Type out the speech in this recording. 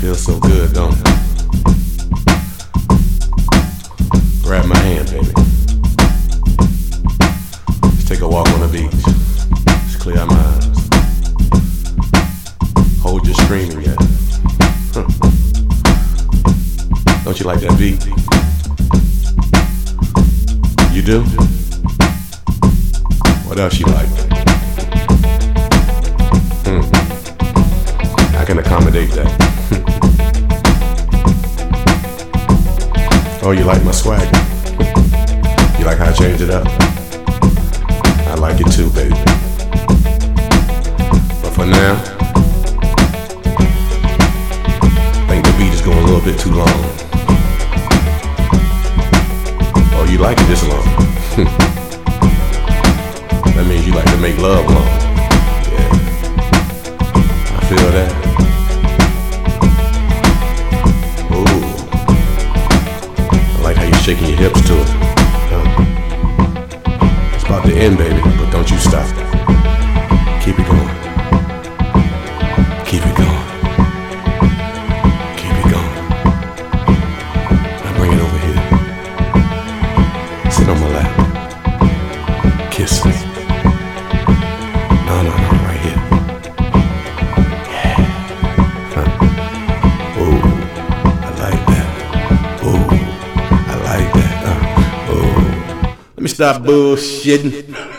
Feels so good, don't it? Grab my hand, baby. Let's take a walk on the beach. Let's clear our minds. Hold your screaming yet. Huh. Don't you like that beat? You do? What else you like? I can accommodate that. Oh, you like my swag? You like how I changed it up? I like it too, baby. But for now, I think the beat is going a little bit too long. Oh, you like it this long? That means you like to make love long. Yeah, I feel that. Ooh, I like how you're shaking your hips to it. It's about to end, baby, but don't you stop. Keep it going. Keep it going. Keep it going. Now bring it over here. Sit on my lap. Kiss me. No, right here. Yeah. Huh. Ooh, I like that. Ooh, I like that. Ooh. Let me stop bullshitting.